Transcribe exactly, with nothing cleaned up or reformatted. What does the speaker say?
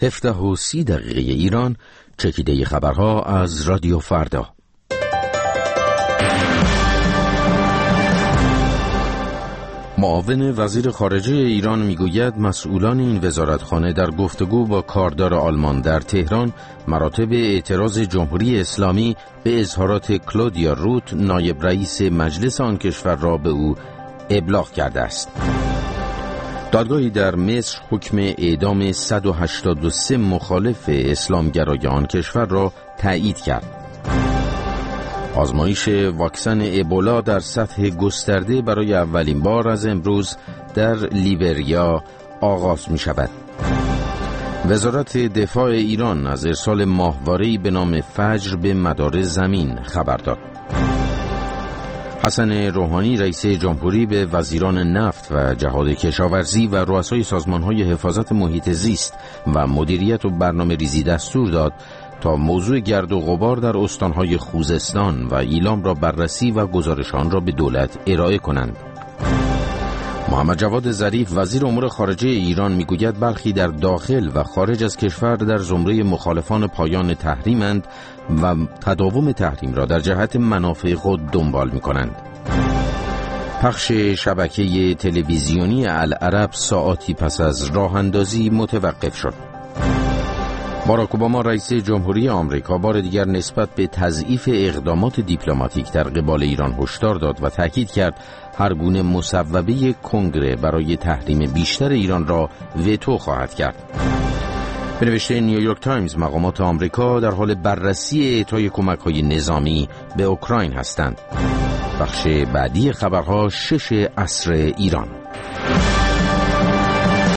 هفده و سی دقیقه ایران، چکیده خبرها از رادیو فردا. معاون وزیر خارجه ایران میگوید مسئولان این وزارتخانه در گفتگو با کاردار آلمان در تهران مراتب اعتراض جمهوری اسلامی به اظهارات کلودیا روت نایب رئیس مجلس آن کشور را به او ابلاغ کرده است. دادگاهی در مصر حکم اعدام صد و هشتاد و سه مخالف اسلامگرای آن کشور را تایید کرد. آزمایش واکسن ابولا در سطح گسترده برای اولین بار از امروز در لیبریا آغاز می شود. وزارت دفاع ایران از ارسال ماهواره‌ای به نام فجر به مدار زمین خبر داد. حسن روحانی رئیس جمهوری به وزیران نفت و جهاد کشاورزی و رؤسای سازمان‌های حفاظت محیط زیست و مدیریت و برنامه ریزی دستور داد تا موضوع گرد و غبار در استانهای خوزستان و ایلام را بررسی و گزارش آن را به دولت ارائه کنند. محمد جواد ظریف وزیر امور خارجه ایران میگوید برخی در داخل و خارج از کشور در زمره مخالفان پایان تحریم‌اند و تداوم تحریم را در جهت منافع خود دنبال می‌کنند. پخش شبکه تلویزیونی العرب ساعاتی پس از راه اندازی متوقف شد. باراک اوباما رئیس جمهوری آمریکا بار دیگر نسبت به تضعیف اقدامات دیپلماتیک در قبال ایران هشدار داد و تاکید کرد هر گونه مصوبه کنگره برای تحریم بیشتر ایران را وتو خواهد کرد. به نوشته نیویورک تایمز مقامات آمریکا در حال بررسی اعطای کمک‌های نظامی به اوکراین هستند. بخش بعدی خبرها شش عصر ایران.